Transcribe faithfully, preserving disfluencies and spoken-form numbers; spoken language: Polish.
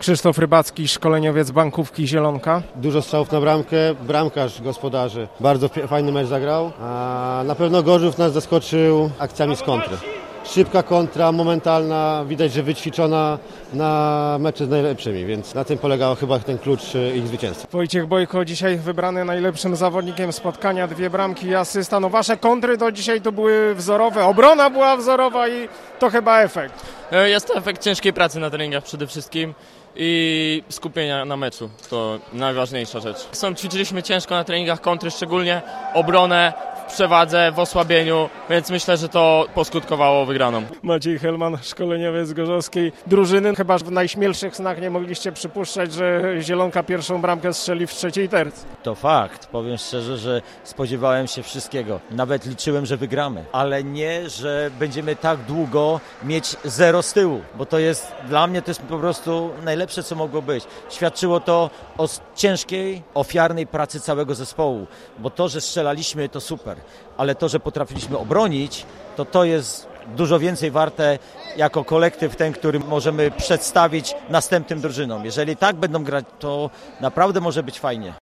Krzysztof Rybacki, szkoleniowiec Bankówki Zielonka. Dużo strzałów na bramkę, bramkarz gospodarzy. Bardzo fajny mecz zagrał. A na pewno Gorzów nas zaskoczył akcjami z kontry. Szybka kontra, momentalna, widać, że wyćwiczona na mecze z najlepszymi, więc na tym polegał chyba ten klucz ich zwycięstwa. Wojciech Bojko dzisiaj wybrany najlepszym zawodnikiem spotkania, dwie bramki i asysta. No wasze kontry to dzisiaj to były wzorowe, obrona była wzorowa i to chyba efekt. Jest to efekt ciężkiej pracy na treningach przede wszystkim i skupienia na meczu, to najważniejsza rzecz. Są, ćwiczyliśmy ciężko na treningach kontry, szczególnie obronę, w przewadze, w osłabieniu, więc myślę, że to poskutkowało wygraną. Maciej Helman, szkoleniowiec gorzowskiej drużyny. Chyba w najśmielszych snach nie mogliście przypuszczać, że Zielonka pierwszą bramkę strzeli w trzeciej tercji. To fakt. Powiem szczerze, że spodziewałem się wszystkiego. Nawet liczyłem, że wygramy. Ale nie, że będziemy tak długo mieć zero z tyłu, bo to jest, dla mnie to jest po prostu najlepsze, co mogło być. Świadczyło to o ciężkiej, ofiarnej pracy całego zespołu, bo to, że strzelaliśmy, to super, ale to, że potrafiliśmy obronić, to to jest dużo więcej warte jako kolektyw ten, który możemy przedstawić następnym drużynom. Jeżeli tak będą grać, to naprawdę może być fajnie.